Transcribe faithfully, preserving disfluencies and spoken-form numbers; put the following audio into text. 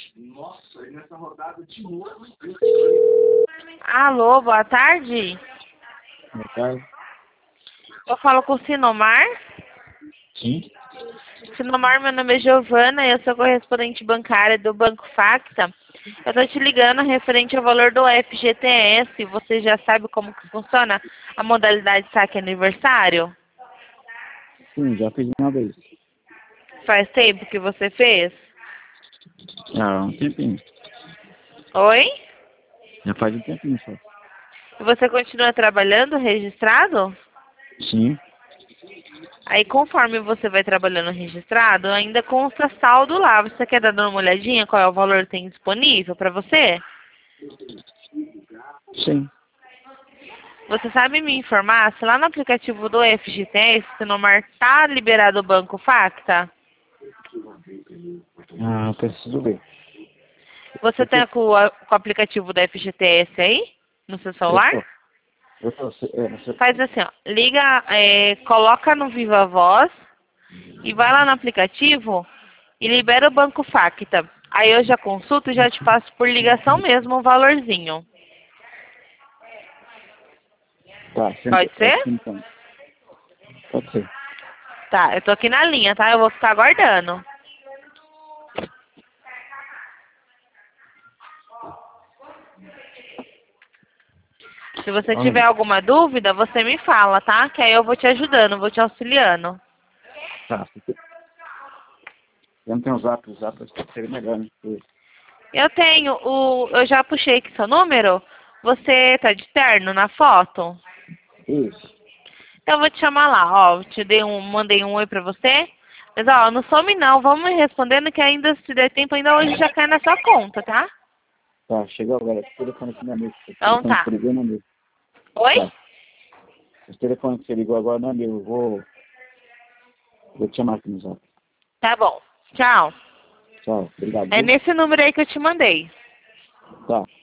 Alô, boa tarde. Boa tarde. Eu falo com o Sinomar. Sim. Sinomar, meu nome é Giovana, eu sou correspondente bancária do Banco Facta. Eu tô te ligando referente ao valor do F G T S. Você já sabe como que funciona a modalidade saque aniversário? Sim, já fiz uma vez. Faz tempo que você fez? Já, um tempinho. Oi? Já faz um tempinho só. E você continua trabalhando registrado? Sim. Aí, conforme você vai trabalhando registrado, ainda consta saldo lá. Você quer dar uma olhadinha qual é o valor que tem disponível para você? Sim. Você sabe me informar se lá no aplicativo do F G T S, se no mar tá liberado o Banco Facta? Ah, eu preciso ver. Você Eu tô, tá com o, com o aplicativo do F G T S aí? No seu eu celular? tô, eu tô, é, você, Faz assim, ó. Liga, é, coloca no Viva Voz e vai lá no aplicativo e libera o Banco Facta. Aí eu já consulto e já te passo por ligação mesmo o valorzinho. tá, sempre, Pode é, ser? então, pode ser. Tá, eu tô aqui na linha, tá? Eu vou ficar aguardando. Se você Olha, tiver alguma dúvida, você me fala, tá? Que aí eu vou te ajudando, vou te auxiliando. tá, você, eu não tenho o zap, o zap acho que seria melhor, né? Porque- Eu tenho o... Eu já puxei aqui seu número. Você tá de terno na foto? Isso, Então eu vou te chamar lá, ó. Te dei um, mandei um oi pra você. Mas ó, não some não, vamos me respondendo que ainda, se der tempo, ainda hoje já cai na sua conta, tá? tá, chegou agora, esse telefone que não é meu, esse Então telefone que tá. você ligou não é meu. Oi? Tá, esse telefone que você ligou agora não é meu, eu vou, vou te chamar aqui no zap. Tá bom. Tchau. Tchau, obrigado, É viu? nesse número aí que eu te mandei. Tá.